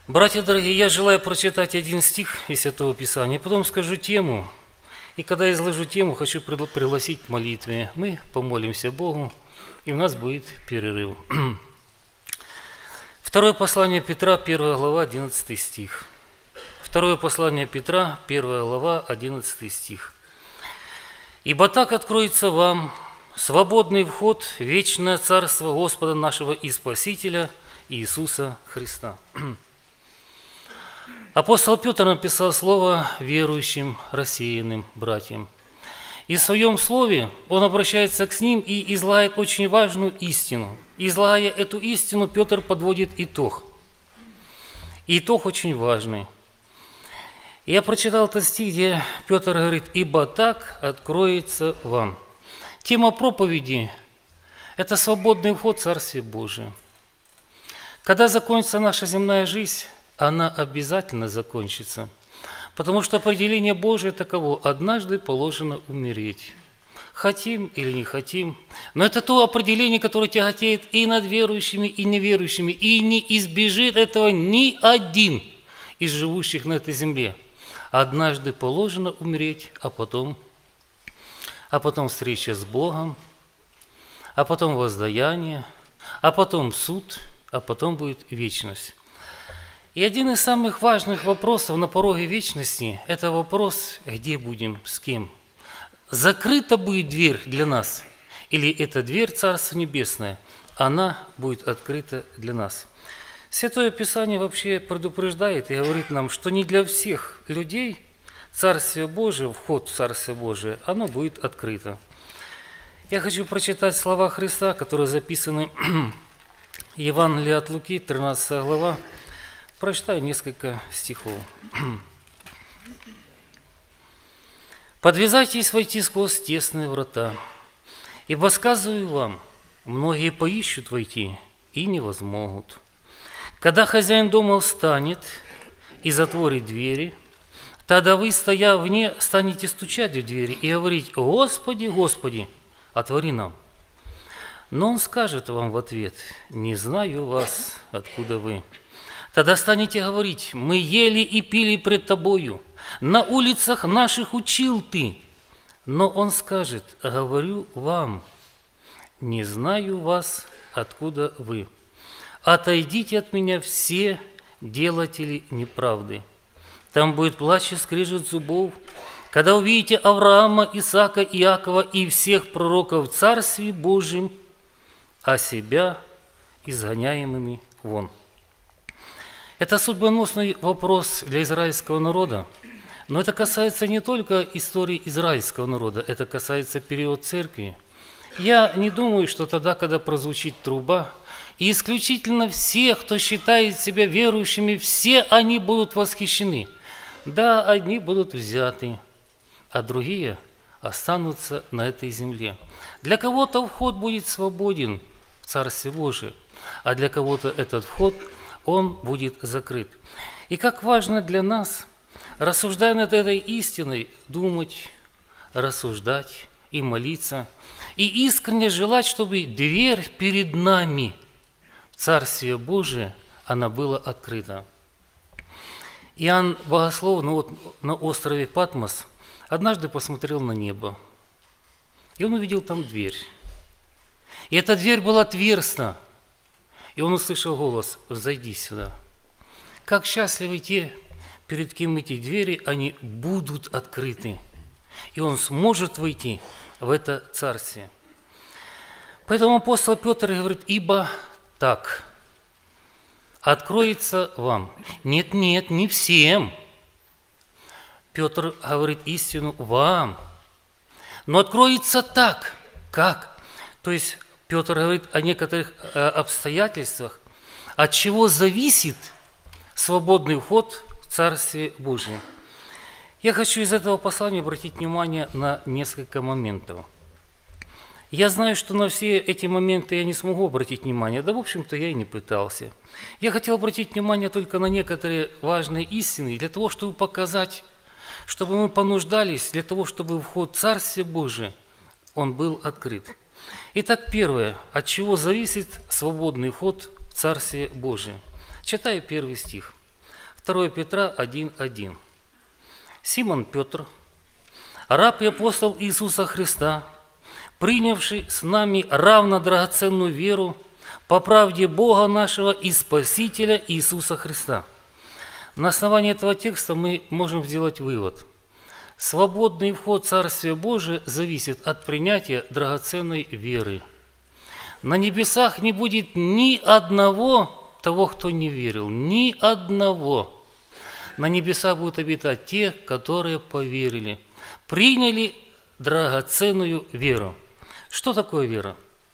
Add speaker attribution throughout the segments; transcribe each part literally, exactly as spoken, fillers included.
Speaker 1: Братья дорогие, я желаю прочитать один стих из Святого Писания, потом скажу тему. И когда изложу тему, хочу пригласить к молитве. Мы помолимся Богу, и у нас будет перерыв. Второе послание Петра, первая глава, одиннадцатый стих. Второе послание Петра, первая глава, одиннадцатый стих. «Ибо так откроется вам свободный вход в вечное Царство Господа нашего и Спасителя Иисуса Христа». Апостол Петр написал слово верующим, рассеянным братьям. И в своем слове он обращается к ним и излагает очень важную истину. Излагая эту истину, Петр подводит итог. И итог очень важный. Я прочитал этот стих, где Петр говорит: «Ибо так откроется вам». Тема проповеди – это свободный вход в Царствие Божие. Когда закончится наша земная жизнь, она обязательно закончится, потому что определение Божие таково: однажды положено умереть. Хотим или не хотим, но это то определение, которое тяготеет и над верующими, и неверующими, и не избежит этого ни один из живущих на этой земле. Однажды положено умереть, а потом, а потом встреча с Богом, а потом воздаяние, а потом суд, а потом будет вечность. И один из самых важных вопросов на пороге вечности – это вопрос, где будем, с кем. Закрыта будет дверь для нас, или эта дверь Царства Небесное, она будет открыта для нас. Святое Писание вообще предупреждает и говорит нам, что не для всех людей Царствие Божие, вход в Царствие Божие, оно будет открыто. Я хочу прочитать слова Христа, которые записаны в Евангелии от Луки, тринадцатая глава. Прочитаю несколько стихов. «Подвязайтесь войти сквозь тесные врата, ибо сказываю вам, многие поищут войти и не возмогут. Когда хозяин дома встанет и затворит двери, тогда вы, стоя вне, станете стучать в двери и говорить: Господи, Господи, отвори нам. Но он скажет вам в ответ: не знаю вас, откуда вы. Тогда станете говорить: мы ели и пили пред тобою, на улицах наших учил ты. Но он скажет: говорю вам, не знаю вас, откуда вы. Отойдите от меня все делатели неправды. Там будет плач и скрежет зубов, когда увидите Авраама, Исаака, Иакова и всех пророков в Царстве Божьем, а себя изгоняемыми вон». Это судьбоносный вопрос для израильского народа, но это касается не только истории израильского народа, это касается периода церкви. Я не думаю, что тогда, когда прозвучит труба, и исключительно все, кто считает себя верующими, все они будут восхищены. Да, одни будут взяты, а другие останутся на этой земле. Для кого-то вход будет свободен в Царствие Божие, а для кого-то этот вход – он будет закрыт. И как важно для нас, рассуждая над этой истиной, думать, рассуждать и молиться, и искренне желать, чтобы дверь перед нами, Царствие Божие, она была открыта. Иоанн Богослов, ну вот на острове Патмос, однажды посмотрел на небо, и он увидел там дверь. И эта дверь была отверстна. И он услышал голос: «Зайди сюда». Как счастливы те, перед кем эти двери, они будут открыты. И он сможет войти в это царствие. Поэтому апостол Петр говорит: «Ибо так откроется вам». Нет, нет, не всем. Петр говорит истину вам. Но откроется так. Как? То есть Петр говорит о некоторых обстоятельствах, от чего зависит свободный вход в Царствие Божие. Я хочу из этого послания обратить внимание на несколько моментов. Я знаю, что на все эти моменты я не смогу обратить внимание, да, в общем-то, я и не пытался. Я хотел обратить внимание только на некоторые важные истины, для того, чтобы показать, чтобы мы понуждались, для того, чтобы вход в Царствие Божие, он был открыт. Итак, первое, от чего зависит свободный вход в Царствие Божие. Читаю первый стих. второе Петра один один. Симон Петр, раб и апостол Иисуса Христа, принявший с нами равно драгоценную веру по правде Бога нашего и Спасителя Иисуса Христа. На основании этого текста мы можем сделать вывод. Свободный вход в Царствие Божие зависит от принятия драгоценной веры. На небесах не будет ни одного того, кто не верил, ни одного. На небесах будут обитать те, которые поверили, приняли драгоценную веру. Что такое вера?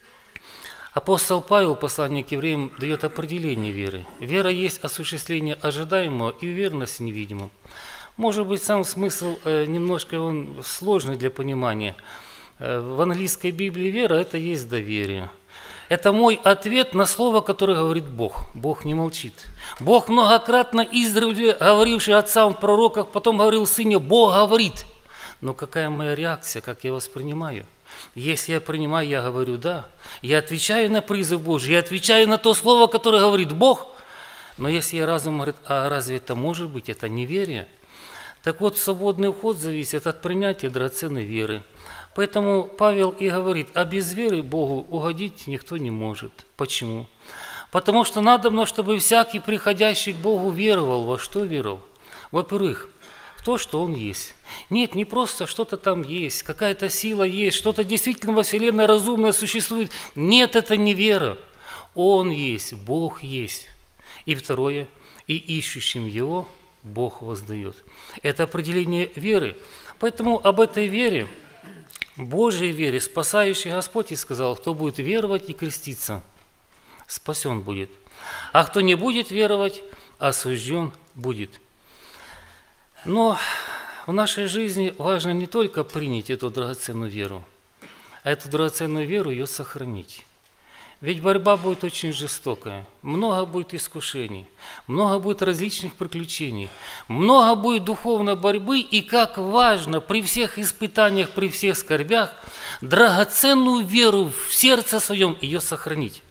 Speaker 1: Апостол Павел в послании к евреям дает определение веры. Вера есть осуществление ожидаемого и уверенность в невидимом. Может быть, сам смысл немножко он сложный для понимания. В английской Библии вера – это есть доверие. Это мой ответ на слово, которое говорит Бог. Бог не молчит. Бог многократно издревле говоривший отцам в пророках, потом говорил сыне, Бог говорит. Но какая моя реакция, как я воспринимаю? Если я принимаю, я говорю «да». Я отвечаю на призыв Божий, я отвечаю на то слово, которое говорит Бог. Но если я разум говорит, а разве это может быть? Это неверие. Так вот, свободный вход зависит от принятия драгоценной веры. Поэтому Павел и говорит, а без веры Богу угодить никто не может. Почему? Потому что надобно, чтобы всякий приходящий к Богу веровал. Во что веровал? Во-первых, в то, что Он есть. Нет, не просто что-то там есть, какая-то сила есть, что-то действительно во Вселенной разумное существует. Нет, это не вера. Он есть, Бог есть. И второе, и ищущим Его Бог воздает. Это определение веры. Поэтому об этой вере, Божьей вере, спасающей Господь и сказал, кто будет веровать и креститься, спасен будет. А кто не будет веровать, осужден будет. Но в нашей жизни важно не только принять эту драгоценную веру, а эту драгоценную веру ее сохранить. Ведь борьба будет очень жестокая, много будет искушений, много будет различных приключений, много будет духовной борьбы, и как важно при всех испытаниях, при всех скорбях, драгоценную веру в сердце своем ее сохранить.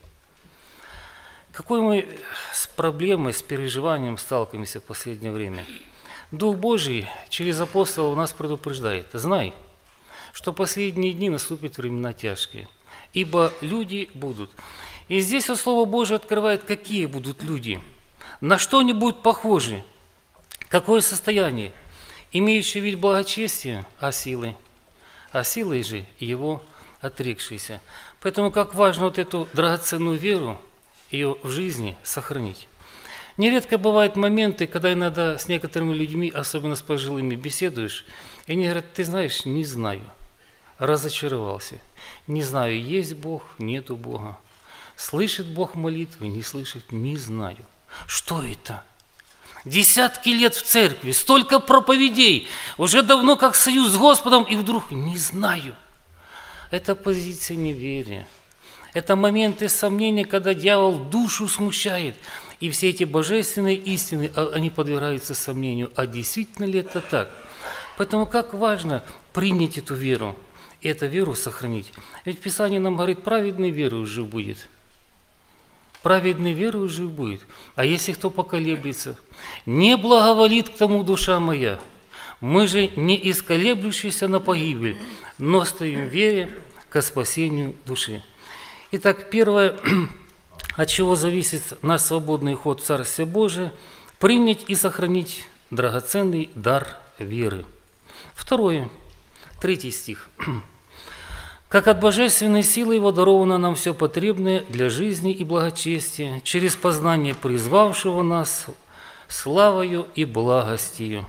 Speaker 1: Какой мы с проблемой, с переживанием сталкиваемся в последнее время? Дух Божий через апостолов нас предупреждает. Знай, что последние дни наступят времена тяжкие, ибо люди будут. И здесь вот Слово Божие открывает, какие будут люди, на что они будут похожи, какое состояние, имеющие вид благочестия, а силы, а силой же его отрекшиеся. Поэтому как важно вот эту драгоценную веру, ее в жизни сохранить. Нередко бывают моменты, когда иногда с некоторыми людьми, особенно с пожилыми, беседуешь, и они говорят, ты знаешь, не знаю, разочаровался. Не знаю, есть Бог, нету Бога. Слышит Бог молитвы, не слышит, не знаю. Что это? Десятки лет в церкви, столько проповедей, уже давно как союз с Господом, и вдруг не знаю. Это позиция неверия. Это моменты сомнения, когда дьявол душу смущает. И все эти божественные истины, они подвергаются сомнению. А действительно ли это так? Поэтому как важно принять эту веру, и эту веру сохранить. Ведь Писание нам говорит, праведный верою жив будет. Праведный верою жив будет. А если кто поколеблется, не благоволит к тому душа моя. Мы же не исколеблющиеся на погибель, но стоим в вере ко спасению души. Итак, первое, от чего зависит наш свободный ход в Царствие Божие, принять и сохранить драгоценный дар веры. Второе, третий стих. «Как от божественной силы Его даровано нам все потребное для жизни и благочестия, через познание призвавшего нас славою и благостью».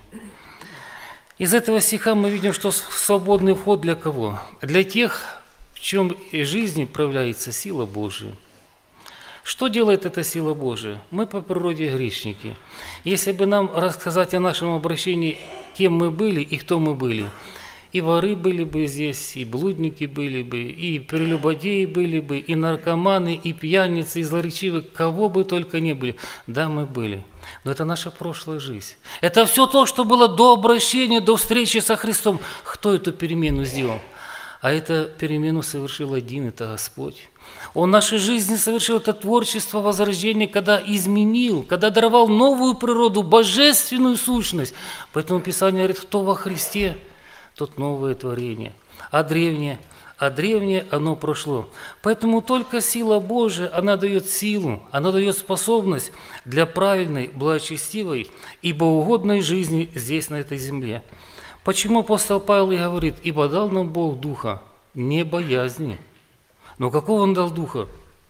Speaker 1: Из этого стиха мы видим, что свободный вход для кого? Для тех, в чем жизни проявляется сила Божия. Что делает эта сила Божия? Мы по природе грешники. Если бы нам рассказать о нашем обращении, кем мы были и кто мы были, и воры были бы здесь, и блудники были бы, и прелюбодеи были бы, и наркоманы, и пьяницы, и злоречивые, кого бы только не были. Да, мы были. Но это наша прошлая жизнь. Это все то, что было до обращения, до встречи со Христом. Кто эту перемену сделал? А эту перемену совершил один, это Господь. Он в нашей жизни совершил это творчество возрождения, когда изменил, когда даровал новую природу, божественную сущность. Поэтому Писание говорит, кто во Христе, тот новое творение. А древнее, а древнее оно прошло. Поэтому только сила Божия, она дает силу, она дает способность для правильной, благочестивой и богоугодной жизни здесь, на этой земле. Почему апостол Павел и говорит, ибо дал нам Бог духа, не боязни. Но какого Он дал духа?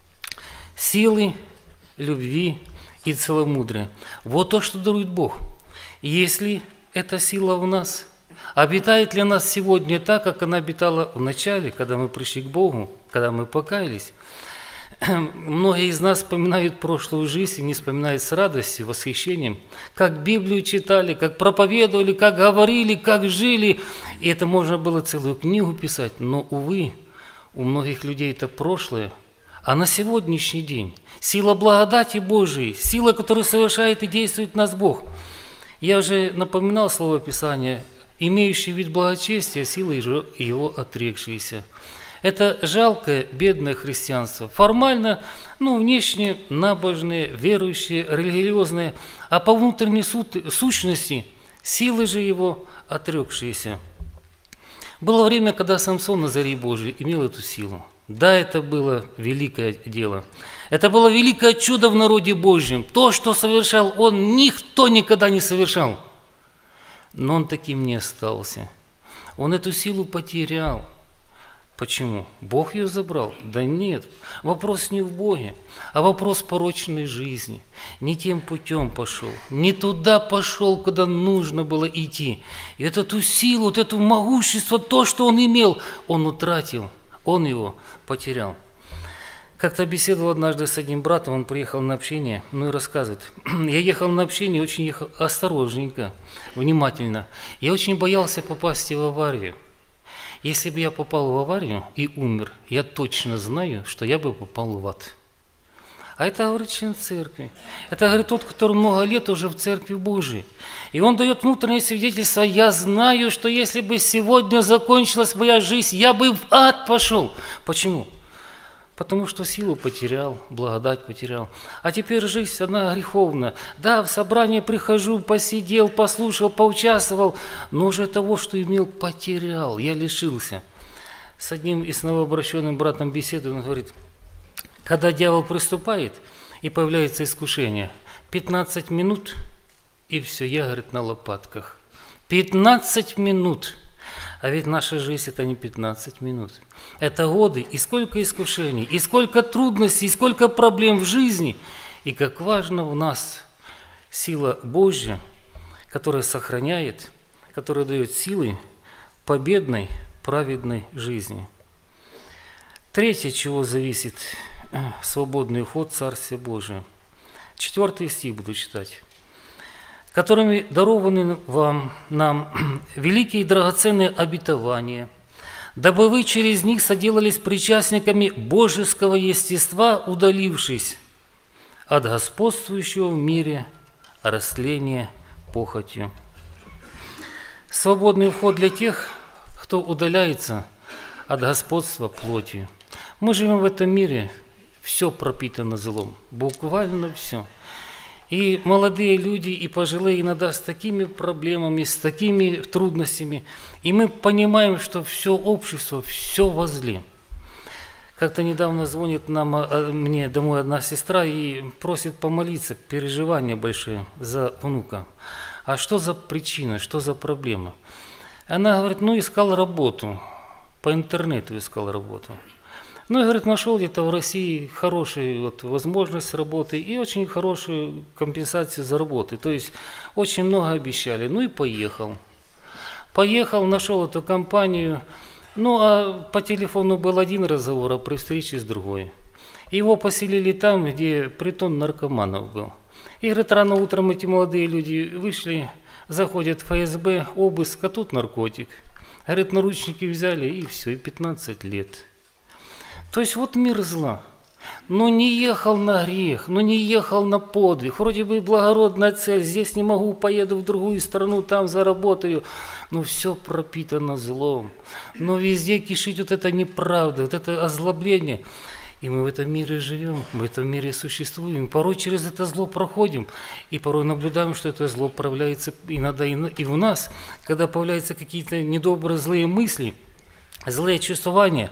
Speaker 1: Силы, любви и целомудрия. Вот то, что дарует Бог. Если эта сила в нас, обитает ли нас сегодня так, как она обитала в начале, когда мы пришли к Богу, когда мы покаялись? Многие из нас вспоминают прошлую жизнь и не вспоминают с радостью, восхищением, как Библию читали, как проповедовали, как говорили, как жили. И это можно было целую книгу писать, но, увы, у многих людей это прошлое, а на сегодняшний день сила благодати Божией, сила, которая совершает и действует в нас Бог. Я уже напоминал слово Писания, имеющий вид благочестия, силой его отрекшиеся. Это жалкое, бедное христианство. Формально, ну, внешне набожные, верующие, религиозные, а по внутренней сущности силы же его отрекшиеся. Было время, когда Самсон на заре Божией имел эту силу. Да, это было великое дело. Это было великое чудо в народе Божьем. То, что совершал он, никто никогда не совершал. Но он таким не остался. Он эту силу потерял. Почему? Бог ее забрал? Да нет. Вопрос не в Боге, а вопрос порочной жизни. Не тем путем пошел, не туда пошел, куда нужно было идти. И вот эту силу, вот это могущество, то, что он имел, он утратил, он его потерял. Как-то беседовал однажды с одним братом, он приехал на общение, ну и рассказывает. Я ехал на общение, очень ехал осторожненько, внимательно. Я очень боялся попасть в аварию. Если бы я попал в аварию и умер, я точно знаю, что я бы попал в ад. А это, говорит, член церкви. Это, говорит, тот, который много лет уже в церкви Божией. И он дает внутреннее свидетельство, я знаю, что если бы сегодня закончилась моя жизнь, я бы в ад пошел. Почему? Потому что силу потерял, благодать потерял. А теперь жизнь, она греховна. Да, в собрание прихожу, посидел, послушал, поучаствовал, но уже того, что имел, потерял, я лишился. С одним из новообращенным братом беседую, он говорит, когда дьявол приступает и появляется искушение, пятнадцать минут, и все, я, говорит, на лопатках. пятнадцать минут. А ведь наша жизнь – это не пятнадцать минут. Это годы, и сколько искушений, и сколько трудностей, и сколько проблем в жизни. И как важно в нас сила Божья, которая сохраняет, которая дает силы победной, праведной жизни. Третье, чего зависит свободный уход в Царствие Божие. Четвертый стих буду читать. Которыми дарованы вам, нам, великие и драгоценные обетования, дабы вы через них соделались причастниками божеского естества, удалившись от господствующего в мире растления похотью. Свободный вход для тех, кто удаляется от господства плотью. Мы живем в этом мире, все пропитано злом, буквально все. И молодые люди, и пожилые иногда с такими проблемами, с такими трудностями. И мы понимаем, что все общество, все во зле. Как-то недавно звонит нам, мне домой одна сестра и просит помолиться, переживания большие за внука. А что за причина, что за проблема? Она говорит, ну искал работу, по интернету искал работу. Ну, и, говорит, нашел где-то в России хорошую вот, возможность работы и очень хорошую компенсацию за работу. То есть очень много обещали. Ну и поехал. Поехал, нашел эту компанию. Ну, а по телефону был один разговор, а при встрече с другой. Его поселили там, где притон наркоманов был. И, говорит, рано утром эти молодые люди вышли, заходят в эф эс бэ, обыск, а тут наркотик. Говорит, наручники взяли, и все, и пятнадцать лет. То есть вот мир зла. Но не ехал на грех, но не ехал на подвиг. Вроде бы благородная цель, здесь не могу, поеду в другую страну, там заработаю. Но все пропитано злом. Но везде кишит вот эта неправда, вот это озлобление. И мы в этом мире живем, в этом мире существуем. Порой через это зло проходим, и порой наблюдаем, что это зло проявляется иногда и в нас, когда появляются какие-то недобрые, злые мысли, злые чувствования.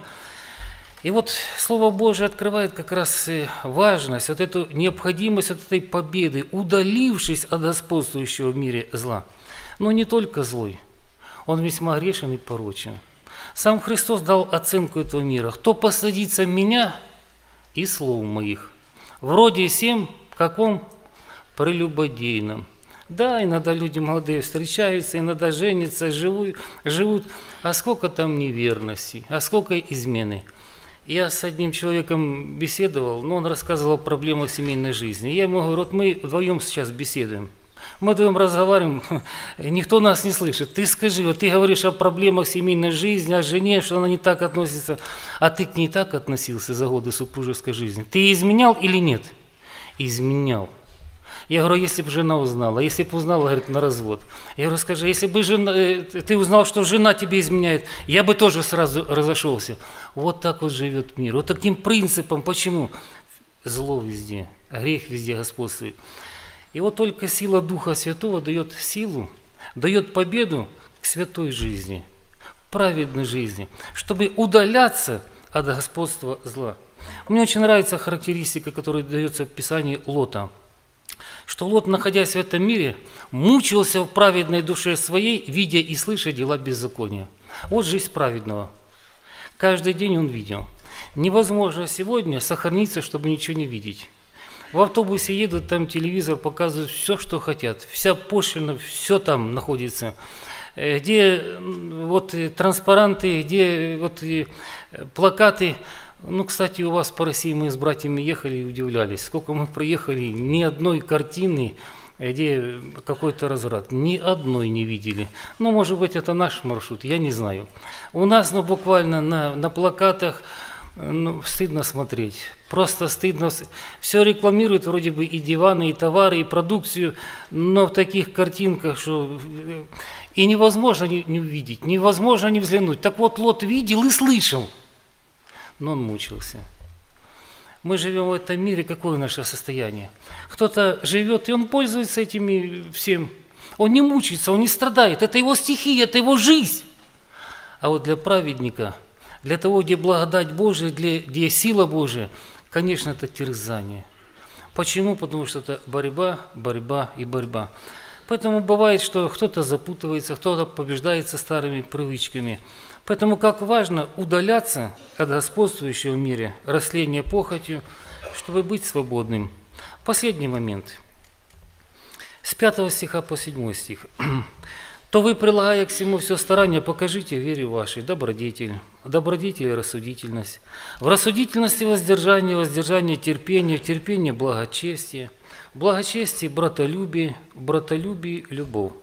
Speaker 1: И вот Слово Божие открывает как раз важность, вот эту необходимость вот этой победы, удалившись от господствующего в мире зла. Но не только злой, он весьма грешен и порочен. Сам Христос дал оценку этого мира. «Кто посадится меня и слов моих, вроде всем, каком прелюбодейном». Да, иногда люди молодые встречаются, иногда женятся, живут, живут, а сколько там неверности, а сколько измены. Я с одним человеком беседовал, но он рассказывал о проблемах семейной жизни. Я ему говорю, вот мы вдвоем сейчас беседуем. Мы вдвоем разговариваем, никто нас не слышит. Ты скажи, вот ты говоришь о проблемах семейной жизни, о жене, что она не так относится, а ты к ней так относился за годы супружеской жизни. Ты изменял или нет? Изменял. Я говорю, если бы жена узнала, если бы узнала, говорит, на развод. Я говорю, скажи, если бы жена, ты узнал, что жена тебе изменяет, я бы тоже сразу разошелся. Вот так вот живет мир. Вот таким принципом. Почему? Зло везде, грех везде господствует. И вот только сила Духа Святого дает силу, дает победу к святой жизни, праведной жизни, чтобы удаляться от господства зла. Мне очень нравится характеристика, которая дается в Писании Лота, что Лот, находясь в этом мире, мучился в праведной душе своей, видя и слыша дела беззакония. Вот жизнь праведного. Каждый день он видел. Невозможно сегодня сохраниться, чтобы ничего не видеть. В автобусе едут, там телевизор показывает все, что хотят. Вся пошлина, все там находится. Где вот транспаранты, где вот плакаты. Ну, кстати, у вас по России мы с братьями ехали и удивлялись. Сколько мы проехали, ни одной картины, где какой-то разврат. Ни одной не видели. Ну, может быть, это наш маршрут, я не знаю. У нас, ну, буквально на, на плакатах, ну, стыдно смотреть. Просто стыдно. Все рекламируют вроде бы и диваны, и товары, и продукцию, но в таких картинках, что и невозможно не, не увидеть, невозможно не взглянуть. Так вот, Лот видел и слышал, но он мучился. Мы живем в этом мире, какое наше состояние? Кто-то живет, и он пользуется этими всем. Он не мучается, он не страдает. Это его стихия, это его жизнь. А вот для праведника, для того, где благодать Божия, где, где сила Божия, конечно, это терзание. Почему? Потому что это борьба, борьба и борьба. Поэтому бывает, что кто-то запутывается, кто-то побеждается старыми привычками. Поэтому как важно удаляться от господствующего в мире, растления похотью, чтобы быть свободным. Последний момент. С пятого стиха по седьмой стих. «То вы, прилагая к всему все старание, покажите вере вашей добродетель, добродетель и рассудительность. В рассудительности воздержание, воздержание терпение, в терпении благочестие, в благочестии братолюбие, в братолюбии любовь».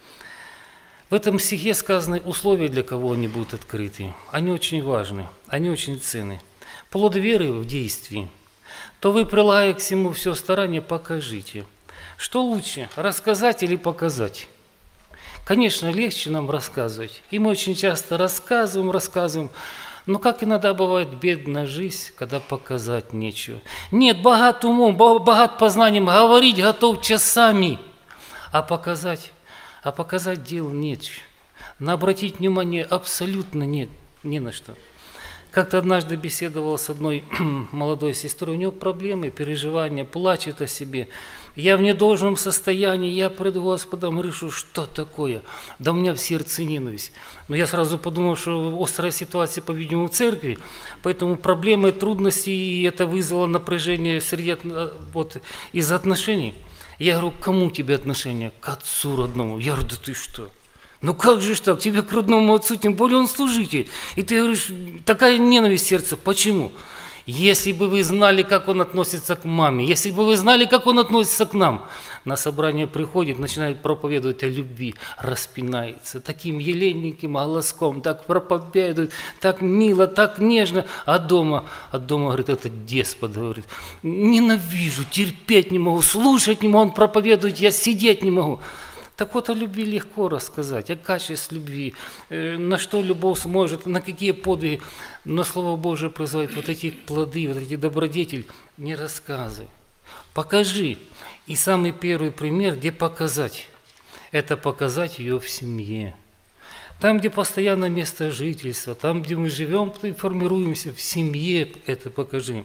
Speaker 1: В этом стихе сказаны условия, для кого они будут открыты. Они очень важны, они очень ценны. Плод веры в действии. То вы, прилагая к всему все старание, покажите. Что лучше, рассказать или показать? Конечно, легче нам рассказывать. И мы очень часто рассказываем, рассказываем. Но как иногда бывает бедная жизнь, когда показать нечего. Нет, богат умом, богат познанием, говорить готов часами. А показать? А показать дел нет. На обратить внимание абсолютно нет, ни на что. Как-то однажды беседовал с одной молодой сестрой, у нее проблемы, переживания, плачет о себе. Я в недолжном состоянии, я пред Господом решу, что такое? Да у меня в сердце ненависть. Но я сразу подумал, что острая ситуация, по-видимому, в церкви, поэтому проблемы, трудности, и это вызвало напряжение среди, вот, из отношений. Я говорю, к кому тебе отношения? К отцу родному. Я говорю, да ты что? Ну как же ж так? Тебе к родному отцу, тем более он служитель. И ты говоришь, такая ненависть в сердце. Почему? Если бы вы знали, как он относится к маме, если бы вы знали, как он относится к нам. На собрание приходит, начинает проповедовать о любви, распинается таким еленьким голоском, так проповедует, так мило, так нежно. А дома, а дома, говорит, это деспот, говорит, ненавижу, терпеть не могу, слушать не могу, он проповедует, я сидеть не могу. Так вот, о любви легко рассказать, о качестве любви, э, на что любовь сможет, на какие подвиги, но Слово Божие призывает вот эти плоды, вот эти добродетели, не рассказывай, покажи. И самый первый пример, где показать, это показать ее в семье. Там, где постоянное место жительства, там, где мы живем и формируемся, в семье это покажи.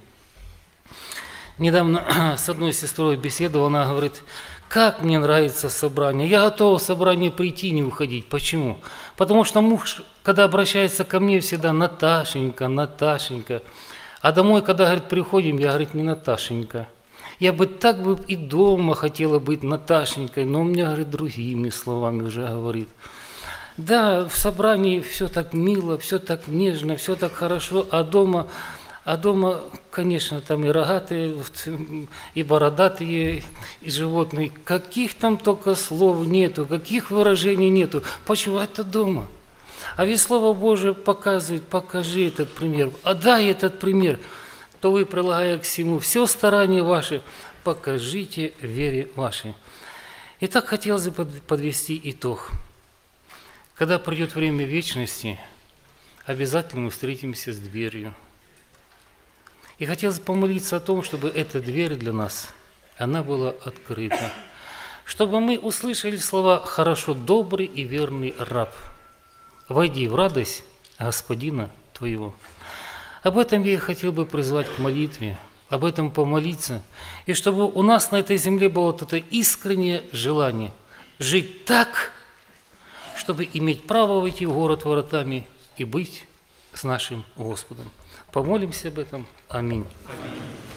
Speaker 1: Недавно с одной сестрой беседовал, она говорит, как мне нравится собрание, я готова в собрание прийти и не уходить. Почему? Потому что муж, когда обращается ко мне, всегда Наташенька, Наташенька. А домой, когда, говорит, приходим, я, говорит, не Наташенька. Я бы так бы и дома хотела быть Наташенькой, но у меня, говорит, другими словами уже говорит. Да, в собрании все так мило, все так нежно, все так хорошо, а дома, а дома, конечно, там и рогатые, и бородатые, и животные. Каких там только слов нету, каких выражений нету. Почему это дома? А ведь Слово Божие показывает, покажи этот пример, отдай этот пример, то вы, прилагая к всему все старания ваши, покажите вере вашей. Итак, хотелось бы подвести итог. Когда придет время вечности, обязательно мы встретимся с дверью. И хотелось бы помолиться о том, чтобы эта дверь для нас, она была открыта. Чтобы мы услышали слова «хорошо, добрый и верный раб». «Войди в радость Господина твоего». Об этом я и хотел бы призвать к молитве, об этом помолиться, и чтобы у нас на этой земле было вот это искреннее желание жить так, чтобы иметь право войти в город воротами и быть с нашим Господом. Помолимся об этом. Аминь. Аминь.